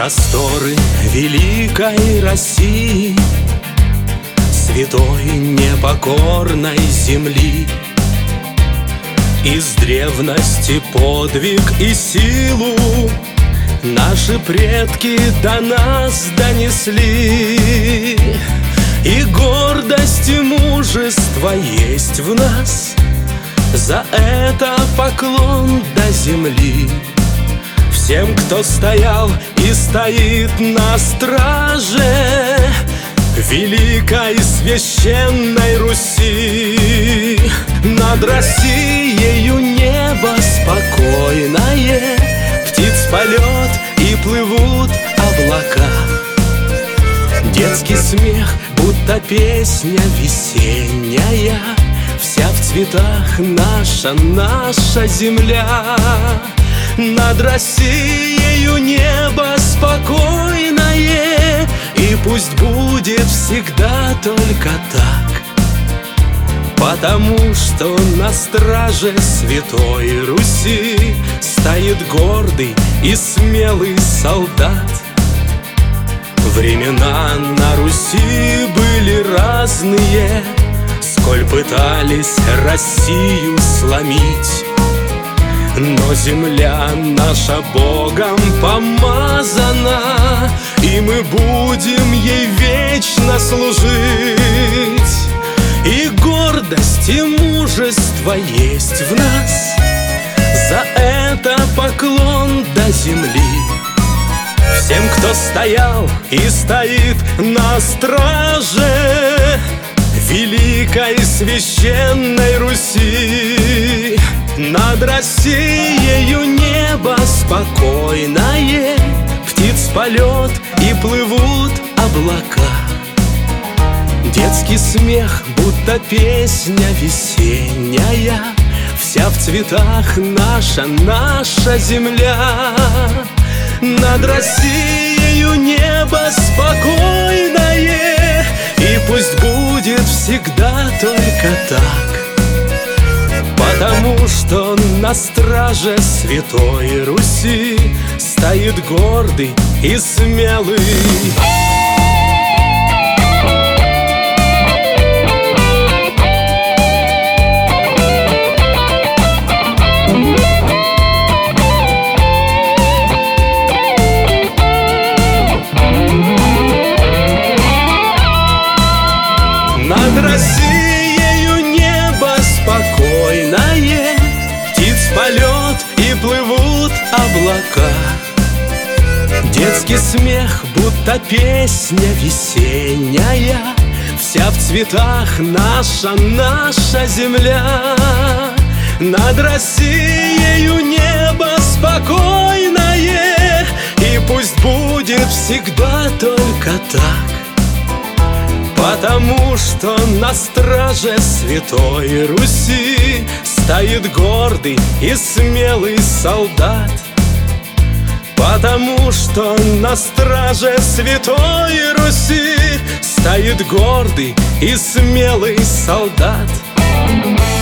просторы великой России, святой непокорной земли. Из древности подвиг и силу наши предки до нас донесли. И гордость и мужество есть в нас, за это поклон до земли. Всем, кто стоял и стоит на страже великой священной Руси. Над Россией небо спокойное, птиц полет и плывут облака. Детский смех, будто песня весенняя, вся в цветах наша земля. Над Россией небо спокойное, и пусть будет всегда только так, потому что на страже святой Руси стоит гордый и смелый солдат. Времена на Руси были разные, сколь пытались Россию сломить, но земля наша Богом помазана, и мы будем ей вечно служить. И гордость, и мужество есть в нас, за это поклон до земли. Всем, кто стоял и стоит на страже великой священной Руси. Над Россией небо спокойное, птиц полет и плывут облака. Детский смех, будто песня весенняя, вся в цветах наша земля. Над Россией небо спокойное, и пусть будет всегда только так, потому что на страже святой Руси стоит гордый и смелый. Над Россией небо спокойное, птиц полет и плывут облака. Детский смех, будто песня весенняя, вся в цветах наша земля. Над Россией небо спокойное, и пусть будет всегда только так, потому что на страже святой Руси стоит гордый и смелый солдат. Потому что на страже святой Руси стоит гордый и смелый солдат.